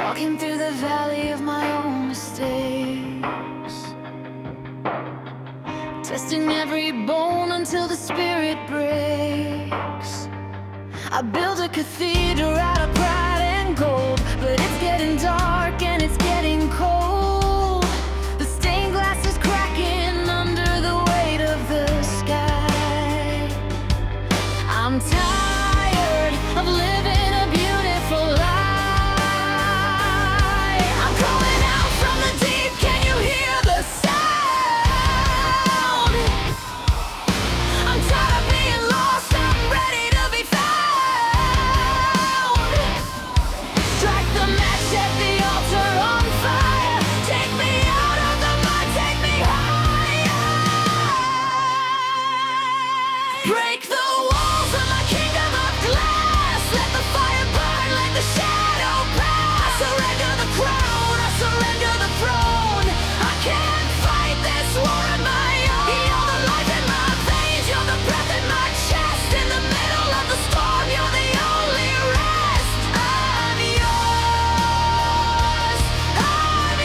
Walking through the valley of my own mistakes, testing every bone until the spirit breaks. I build a cathedral out of pride and gold, but it's getting dark and it's getting cold. The stained glass is cracking under the weight of the sky. I'm tired of living a beautiful lie. I'm calling out from the deep, can you hear the sound? I'm tired of being lost, I'm ready to be found. Strike the match, set the altar on fire. Take me out of the mud, take me higher. Break the walls of my kingdom of glass. Let the fire burn, let the shadow pass. Surrender the crown, I surrender the throne. I can't fight this war on my own. You're the life in my veins, you're the breath in my chest. In the middle of the storm, you're the only rest. I'm yours, I'm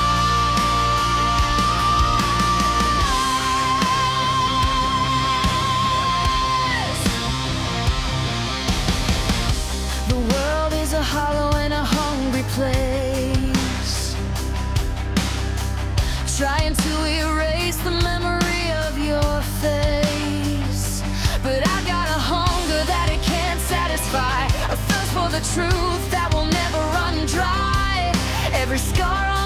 yours. The world is a hollow and a hungry place, trying to erase the memory of your face. But I've got a hunger that it can't satisfy, a thirst for the truth that will never run dry. Every scar